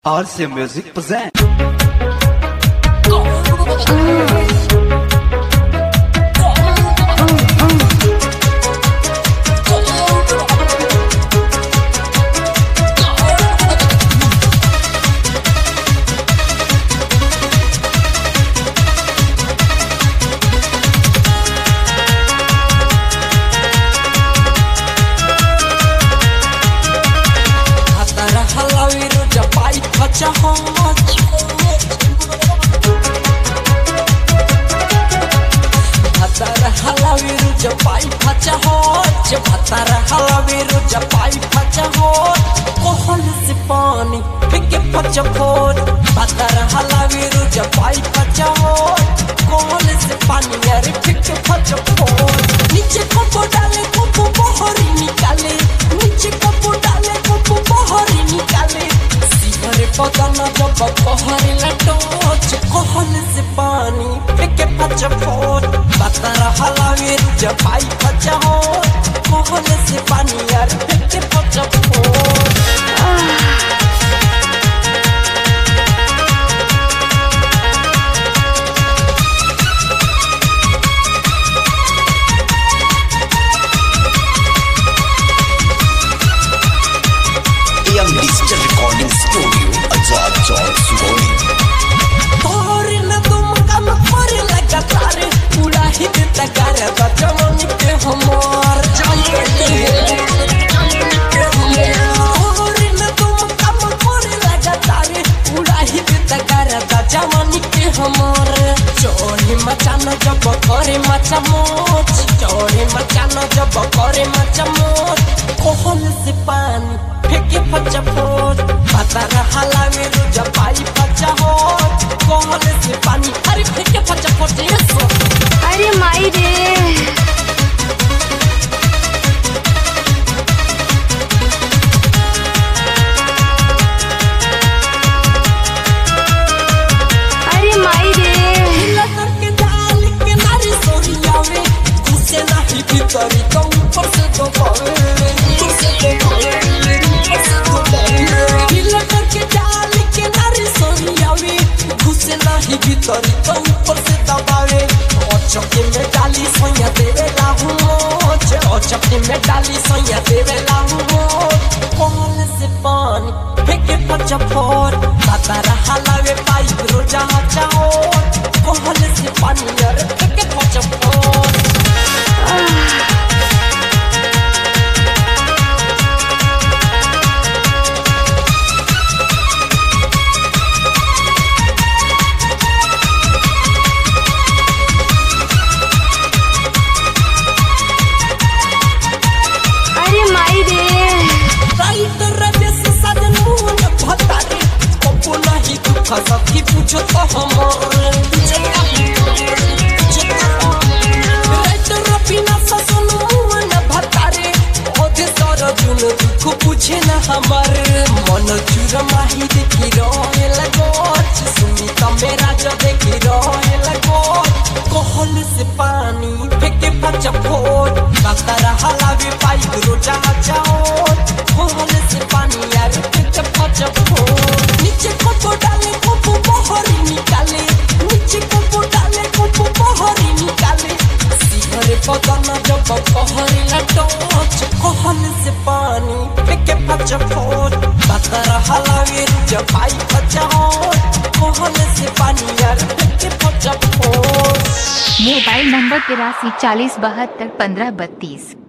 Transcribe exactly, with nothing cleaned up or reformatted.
R C Music present. हलावीरू जपाई फचा हो भातार हलावीरू जपाई फचा हो कोहल से पानी फेंके फचा फोर भातार हलावीरू जपाई फचा हो कोहल से पानी यार फेंके फचा फोर नीचे कोपो डाले कोपो बहरी निकाले नीचे कोपो डाले कोपो बहरी निकाले सिहरे बदन जब कहरे लटोच कोहल से पानी फेंके फचा फोर भातार हलावीरू जपाई फचा हो कोहल से पानी यार फेंके फचा फोर Digital Recording Studio, Azad Chowk, Sugauli. और न तुम कम कर लगा तारे पूरा ही देता कर बचमन के हमार और न तुम कम कर लगा तारे पूरा ही देता कर बचमन के हमार चोरी मचाना जब करे मचा मोच चोरी मचाना जब करे मचा मोच कोहल से पानी फेंके फचा फोर भातार हलावीरू जपाई फचा हो कोहल से पानी अरे फेंके फचा फोर जैसो अरे माई रे अरे माई रे लटर के डाल के नारी सोरियावे घुसे नहीं भीतरी तो ऊपर से तो पावे ऊपर से तो पावे ऊपर से तो पावे लटर के डाल के नारी सोरियावे घुसे नहीं भीतरी तो ऊपर से दबावे और चक्के में डाली सोया देवे लाहू मोच और चक्के में डाली सोया देवे लाहू मोच कोहल से पानी फेंके फचा फोर भातार हलावे पाइप रोजा चाहो कोहल से पानी यार फेंके फचा फोर अरे माई रे राइटर रमेश सजन मोहन भतारे कबो नहीं दुख सबकी पूछो तो हमार राइटर रफीना सजन मोहन भतारे ओदे सर जुन दुख पूछे ना हमार मन चुर माही देखी रहे लगो सुनी तो मेरा जो देखी रहे लगो कोहल से पानी फेंके फचा फोर भातार हलावी पाइप रोजा जाओ कोहल से पानी यार फेंके फचा फोर नीचे कोपो डाले कोपो बहरी निकाले नीचे कोपो डाले कोपो बहरी निकाले सिहरे बदन जब कहरे लटोच कोहल से पानी फेंके फचा फोर भातार हलावीरू जपाई फचा हो कोहल से पानी यार फेंके फचा फोर मोबाइल नंबर तिरासी चालीस बहत्तर पंद्रह बत्तीस।